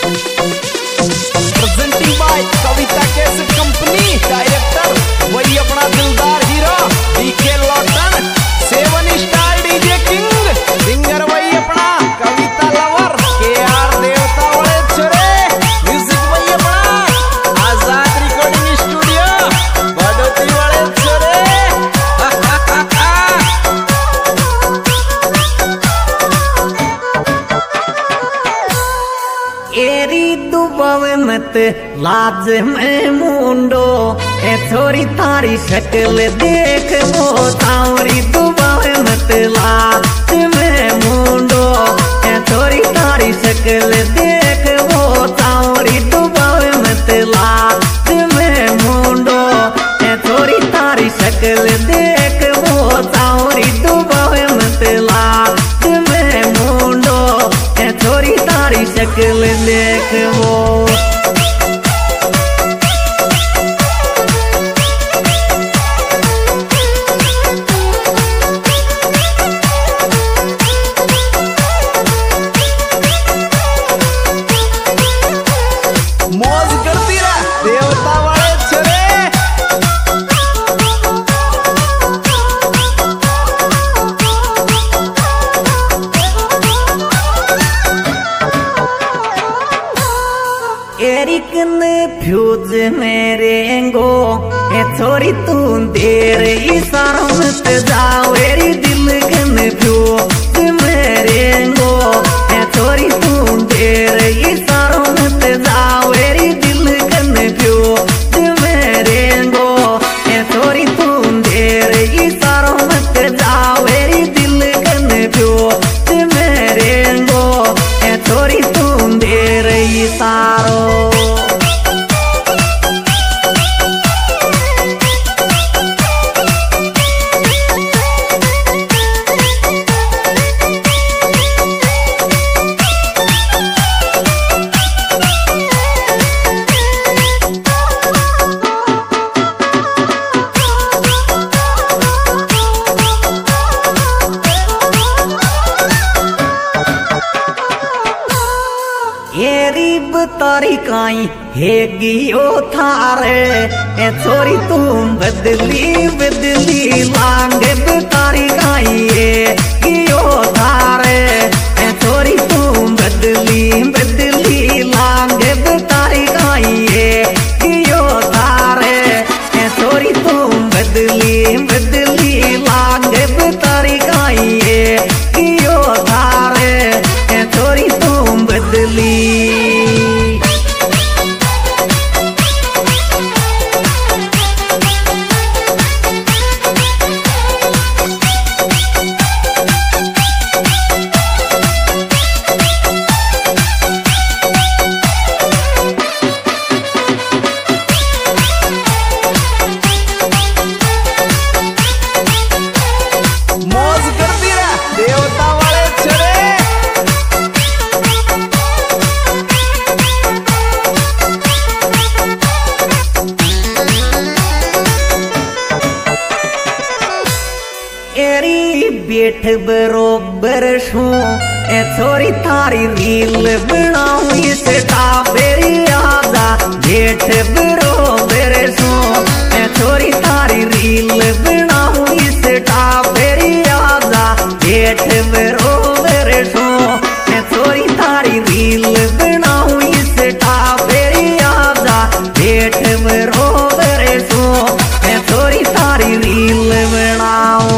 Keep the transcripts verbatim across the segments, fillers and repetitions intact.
Presenting by Kavita cassette company, director वही अपना दिलदार हीरो डीके लॉटन, seven star DJ king, singer वही अपना कविता लवर के आर देवता वाले छोरे, म्यूजिक वही अपना आजाद रिकॉर्डिंग स्टूडियो बड़ोती वाले छोरे। एरी दुबावे मत लाज में मुंडो, ए छोरी थारी शक्ल देख वो तावरी दुबावे मत लाज में मुंडो, ए छोरी थारी शक्ल देख वो तावरी दुबावे मत लाज में मुंडो, ए छोरी थारी शक्ल देख वो तावरी दुबावे मत लाज में मुंडो, ए छोरी थारी शक्ल देख वो। मौज करती रह देवता वाले छोरे। एरिक ने फ्यूज मेरेंगो, ए छोरी तू देर इशारा मत जाओ, एरी दिल कन फ्यूज मेरेंगो, ए छोरी तू देर इशारा मत जाओ, एरी दिल कन फ्यूज मेरेंगो, ए छोरी तू देर इशारा मत जाओ, एरी दिल कन फ्यूज मेरेंगो, ए छोरी तू देर इशारो। एरी बतारी काई है गियो थारे, ए छोरी तुम बदली बदली लांगे बतारी काई है गियो थारे, ए छोरी तुम बदली बदली लांगे बतारी काई है गियो थारे, ए छोरी तुम बदली बदली लांगे बतारी काई है गियो थारे, ए छोरी तुम बदली। मौज करती रह देवता वाले छोरे। एरी बेठ बरोबर शू, ए छोरी थारी रील बनाऊ इस टाबेरी आजा, बेठ बरोबर शू, ए छोरी थारी रील बनाऊ इस टाबेरी आजा, बेठ बरोबर शू, ए छोरी थारी रील बनाऊ इस टाबेरी आजा, बेठ बरोबर शू, ए छोरी थारी रील बनाऊ।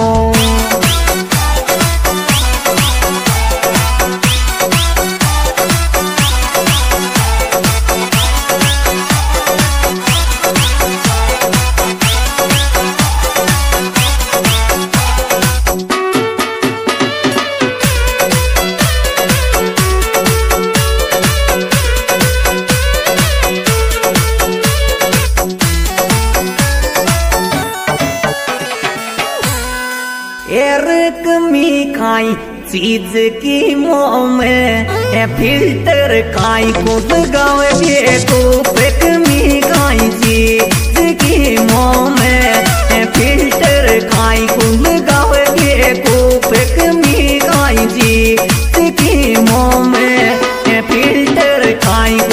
एरक मी काई चीज की मोह में, ए फिल्टर काई को लगावे ये तो फेक मी काई चीज की मोह में, ए फिल्टर काई को लगावे ये को फेक मी काई चीज की मोह में, ए फिल्टर काई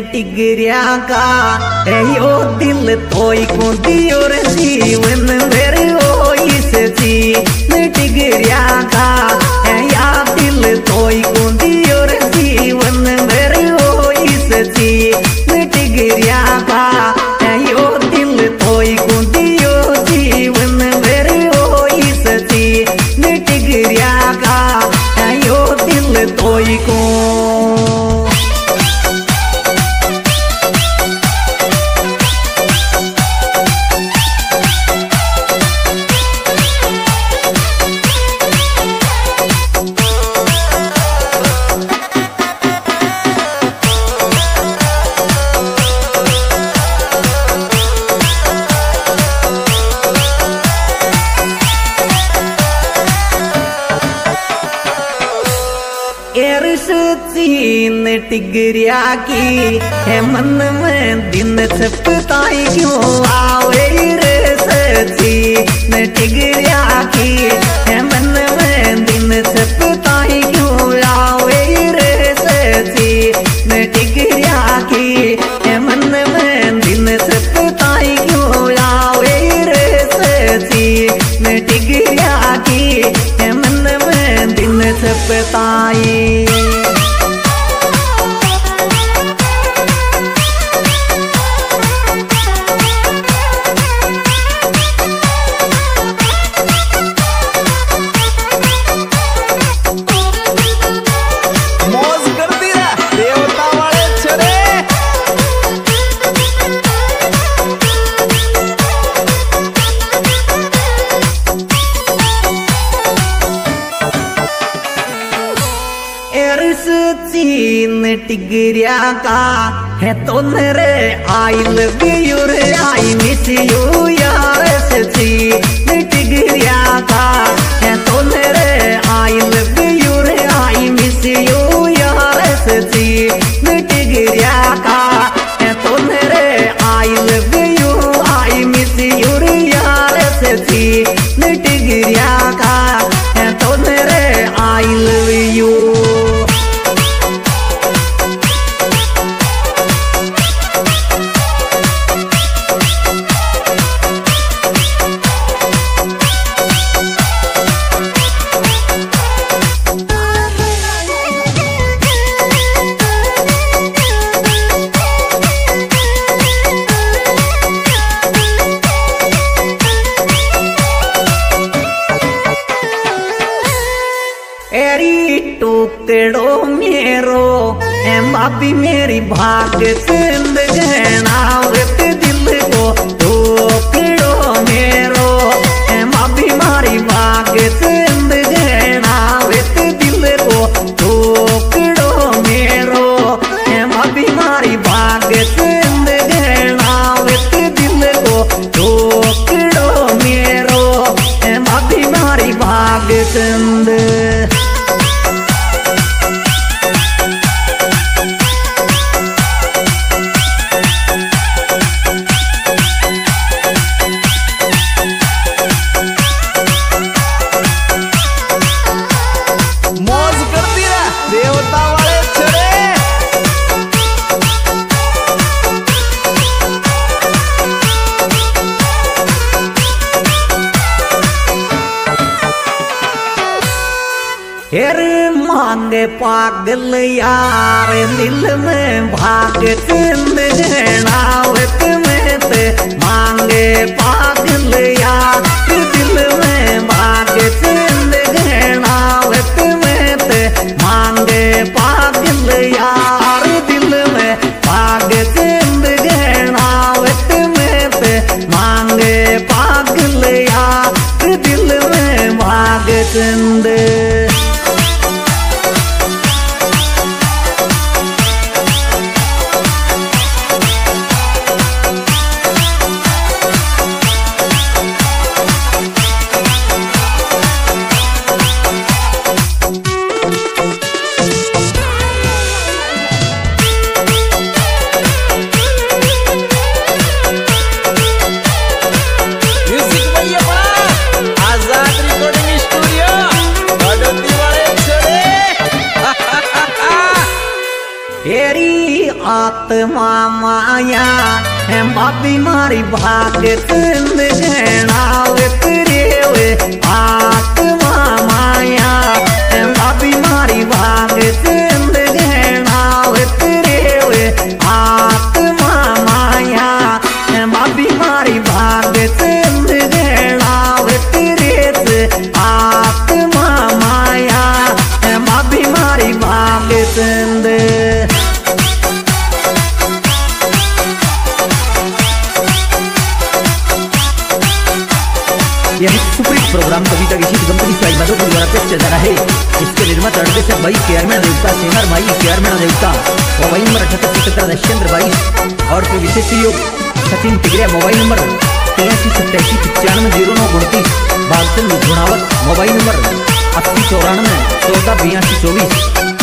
टिगरिया का है यो दिल तोई को दियो रे जीवन मेरे ओ इस जी न टिगरिया का है या दिल तोई को दियो रे जीवन मेरे ओ इस जी न टिगरिया का है यो दिल तोई को दियो जीवन मेरे ओ इस जी न टिगरिया का है यो दिल तोई को। चीन टिगरिया की है मन में दिन छपताई क्यों आवे रे सची न टिगरिया की है मन में दिन छपताई क्यों आवे रे सची न टिगरिया की है मन में दिन छपताई क्यों आवे रे सची न टिगरिया की है मन में दिन छपताई। चीन टिगरिया का है तो मेरे आई लव यू रे आई मिस यू यार सची न टिगरिया का है तो मेरे आई लव यू रे आई मिस यू यार सची न टिगरिया का है तो मेरे I love you I miss you रे यार सची न टिगरिया का है तो मेरे आई लव यू। एरी टुकड़ो मेरो ए बाबी मेरी भाग सिंद गहनावत दिल को टुकड़ो मेरो ए बाबी मारी भाग सिंद गहनावत दिल को टुकड़ो मेरो ए बाबी मारी भाग सिंद गहनावत दिल को टुकड़ो मेरो ए बाबी मारी भाग सिंद। हेर मांगे पागल यार दिल में भाग सिंद गहनावत में ते मांगे पागल यार दिल में भाग सिंद गहनावत में ते मांगे पागल यार दिल में भाग सिंद गहनावत में ते मांगे पागल यार दिल में भाग सिंद। Azad recording studio. माया है बाबी मारी भाग सिंध गहनावे तेरे वे आत्मा माया है बाबी मारी भाग सिंध गहनावे तेरे वे आत्मा माया है बाबी मारी भाग सिंध गहनावे तेरे से आत्मा माया है बाबी मारी भाग सिंध। यह सुपरहिट प्रोग्राम कविता की शीत कंपनी साई माधोपुर द्वारा पेश किया जा रहा है। इसके निर्माता निर्देशक भाई चेयरमैन देवता सिंगर भाई चेयरमैन देवता मोबाइल नंबर अठहत्तर सत्रह दशचंद्र बाईस और फिर विशेष सहयोग सचिन टिगरिया मोबाइल नंबर तिरासी सत्तासी पचानवे जीरो नौ उनतीस बागचंद घुणावत मोबाइल नंबर अस्सी चौरानवे चौदह बयासी चौबीस।